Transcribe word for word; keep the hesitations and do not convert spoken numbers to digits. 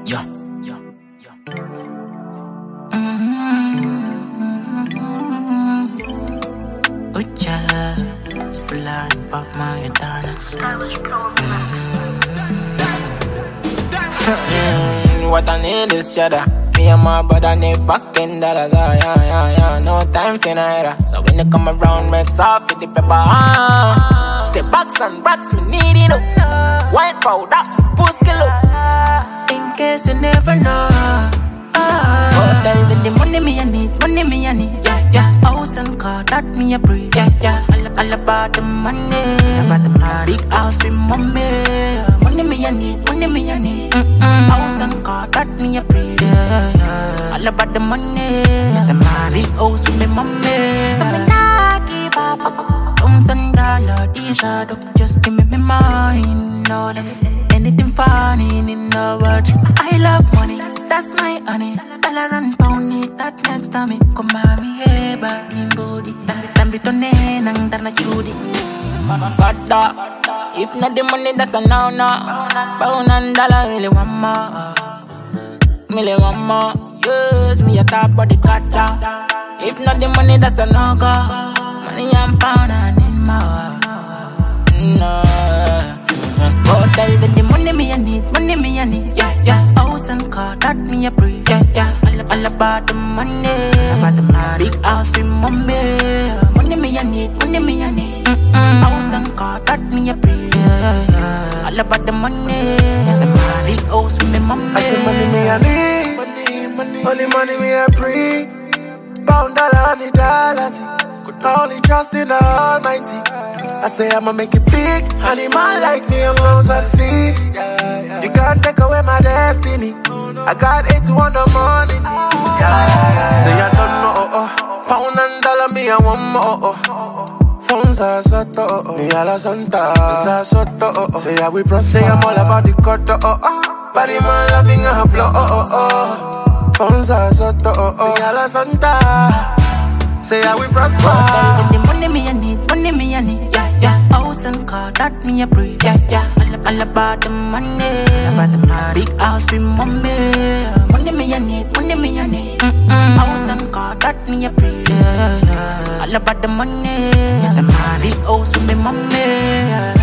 Yeah, yeah, yeah. Mm-hmm. Ucha, plan pop my dana. Stylish Pro Remix. What I need is cheddar. Me and my brother need fucking dollars. Ah, yeah, yeah, yeah. No time for neither. So when they come around, make soft with the pepper. Ah. Say bucks and racks, me need it up. White powder, pussy looks. In case you never know. Ah. Hotel with the money me I need, money me I need. Yeah, yeah. House and car that me a breathe. Yeah, yeah. All, all about the money, all about the money. Big house with mommy. Money me I need, money me I need. Mm-mm. House and car that me a breathe. Yeah, yeah. All about the money, the money. Big house with me mommy. So me not give up. Thousand dollar, these are the just give me my mind. No, that's anything funny in the world. I love money, that's my honey. Dollar and pound it, that next to me. Come on, me hey, bad in body. Tambi to ne, nang darna chudi. Bada, if not the money, that's a no no. Pound and dollar, really one more. Really one more. Yes, me a top body cutter. If not the money, that's a no go. Money and pound and in more. No. Hotel with the money me I need, money me I need. Yeah, yeah. House and car that me a breathe. Yeah, yeah. All, all about the money, all about the money. Big house with mommy. Money me I need, money me I need. Mm-mm. House and car that me a breathe. Yeah, yeah. All about the money, the money. Big house with me mommy. I say money me I need, money, money. Only money me I breathe. Pound dollar, honey dollars. Could only trust in the Almighty. I say I'ma make it big. Honey man like me, I'm gonna succeed. You can't take away my destiny. I got eight to one the morning. Yeah, yeah, yeah. Say I don't know, oh, oh. Pound and dollar, me I want more, oh, oh. Phones are soto, oh, oh. Me a la santa, sa soto, oh, oh. Say I we pro, say I'm all about the cut, oh, oh. Body man loving a blow, oh, oh, oh. Phones are soto, oh, oh. Me a la santa. Say how we prosper. Hotel with the money me I need, money me I need. Yeah, yeah. House and car that me a breathe. Yeah, yeah. All, all about the money, all about the money. Big house with mommy. Money me I need, money me I need. Mm-mm. House and car that me a breathe. Yeah, yeah. All about the money, the money. Big house with me mommy.